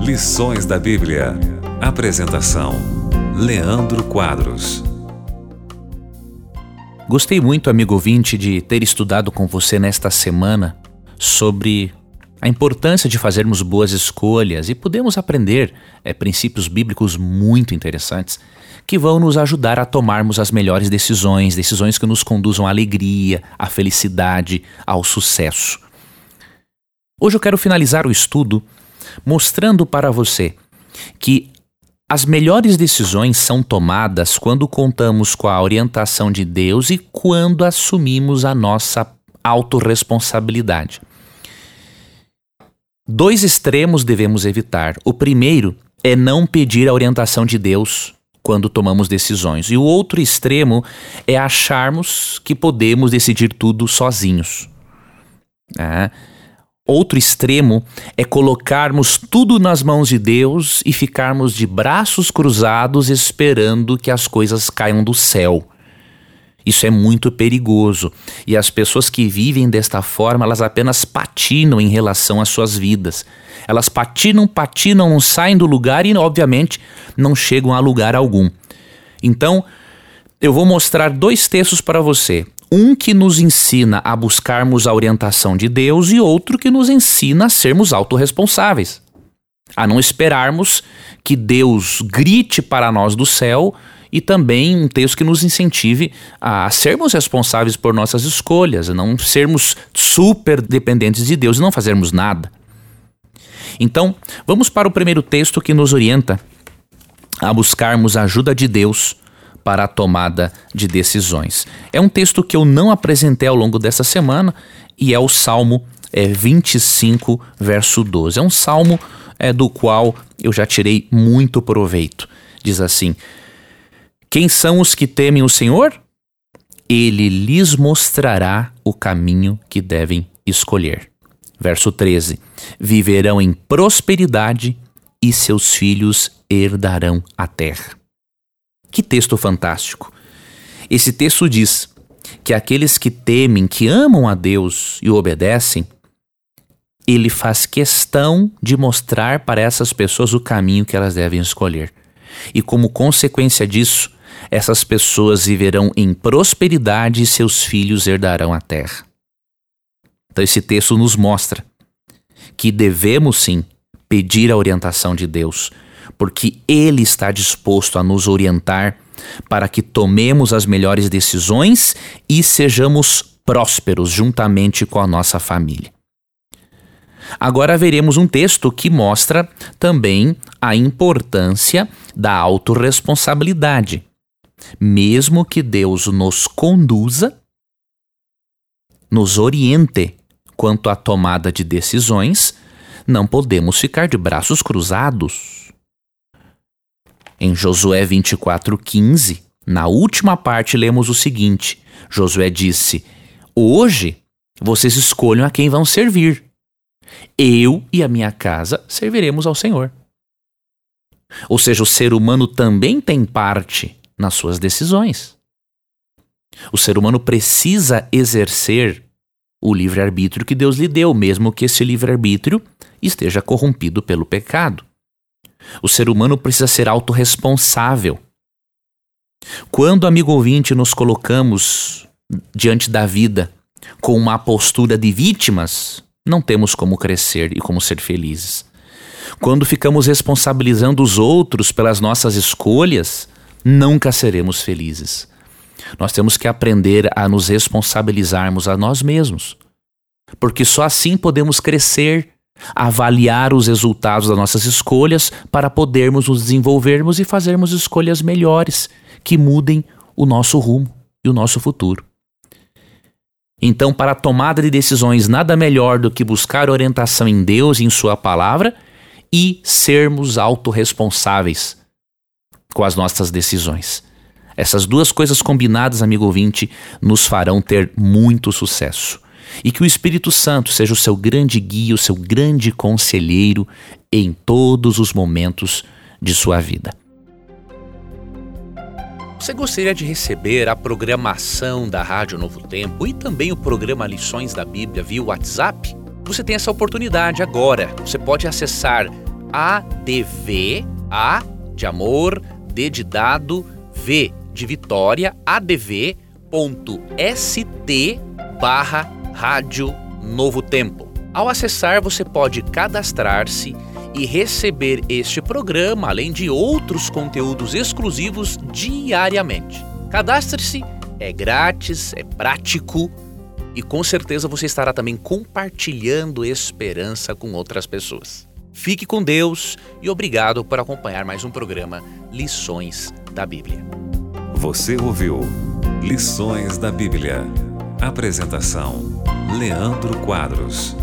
Lições da Bíblia. Apresentação: Leandro Quadros. Gostei muito, amigo ouvinte, de ter estudado com você nesta semana sobre a importância de fazermos boas escolhas e podemos aprender princípios bíblicos muito interessantes que vão nos ajudar a tomarmos as melhores decisões que nos conduzam à alegria, à felicidade, ao sucesso. Hoje eu quero finalizar o estudo mostrando para você que as melhores decisões são tomadas quando contamos com a orientação de Deus e quando assumimos a nossa autorresponsabilidade. Dois extremos devemos evitar. O primeiro é não pedir a orientação de Deus quando tomamos decisões. E o outro extremo é acharmos que podemos decidir tudo sozinhos. Outro extremo é colocarmos tudo nas mãos de Deus e ficarmos de braços cruzados esperando que as coisas caiam do céu. Isso é muito perigoso e as pessoas que vivem desta forma, elas apenas patinam em relação às suas vidas. Elas patinam, não saem do lugar e obviamente não chegam a lugar algum. Então, eu vou mostrar dois textos para você. Um que nos ensina a buscarmos a orientação de Deus e outro que nos ensina a sermos autorresponsáveis. A não esperarmos que Deus grite para nós do céu e também um texto que nos incentive a sermos responsáveis por nossas escolhas, a não sermos super dependentes de Deus e não fazermos nada. Então, vamos para o primeiro texto que nos orienta a buscarmos a ajuda de Deus para a tomada de decisões. É um texto que eu não apresentei ao longo dessa semana e é o Salmo 25, verso 12. É um salmo do qual eu já tirei muito proveito. Diz assim: quem são os que temem o Senhor? Ele lhes mostrará o caminho que devem escolher. Verso 13: viverão em prosperidade e seus filhos herdarão a terra. Que texto fantástico! Esse texto diz que aqueles que temem, que amam a Deus e o obedecem, ele faz questão de mostrar para essas pessoas o caminho que elas devem escolher. E como consequência disso, essas pessoas viverão em prosperidade e seus filhos herdarão a terra. Então esse texto nos mostra que devemos sim pedir a orientação de Deus, porque Ele está disposto a nos orientar para que tomemos as melhores decisões e sejamos prósperos juntamente com a nossa família. Agora veremos um texto que mostra também a importância da autorresponsabilidade. Mesmo que Deus nos conduza, nos oriente quanto à tomada de decisões, não podemos ficar de braços cruzados. Em Josué 24:15, na última parte lemos o seguinte: Josué disse: hoje vocês escolham a quem vão servir. Eu e a minha casa serviremos ao Senhor. Ou seja, o ser humano também tem parte nas suas decisões. O ser humano precisa exercer o livre-arbítrio que Deus lhe deu, mesmo que esse livre-arbítrio esteja corrompido pelo pecado. O ser humano precisa ser autorresponsável. Quando, amigo ouvinte, nos colocamos diante da vida com uma postura de vítimas, não temos como crescer e como ser felizes. Quando ficamos responsabilizando os outros pelas nossas escolhas, nunca seremos felizes. Nós temos que aprender a nos responsabilizarmos a nós mesmos, porque só assim podemos crescer, avaliar os resultados das nossas escolhas para podermos nos desenvolvermos e fazermos escolhas melhores que mudem o nosso rumo e o nosso futuro. Então, para a tomada de decisões, nada melhor do que buscar orientação em Deus e em Sua Palavra e sermos autorresponsáveis com as nossas decisões. Essas duas coisas combinadas, amigo ouvinte, nos farão ter muito sucesso. E que o Espírito Santo seja o seu grande guia, o seu grande conselheiro em todos os momentos de sua vida. Você gostaria de receber a programação da Rádio Novo Tempo e também o programa Lições da Bíblia via WhatsApp? Você tem essa oportunidade agora. Você pode acessar adv, A de amor, D de dado, V de Vitória, adv.st/Rádio Novo Tempo. Ao acessar, você pode cadastrar-se e receber este programa, além de outros conteúdos exclusivos diariamente. Cadastre-se, é grátis, é prático e com certeza você estará também compartilhando esperança com outras pessoas. Fique com Deus e obrigado por acompanhar mais um programa Lições da Bíblia. Você ouviu Lições da Bíblia. Apresentação: Leandro Quadros.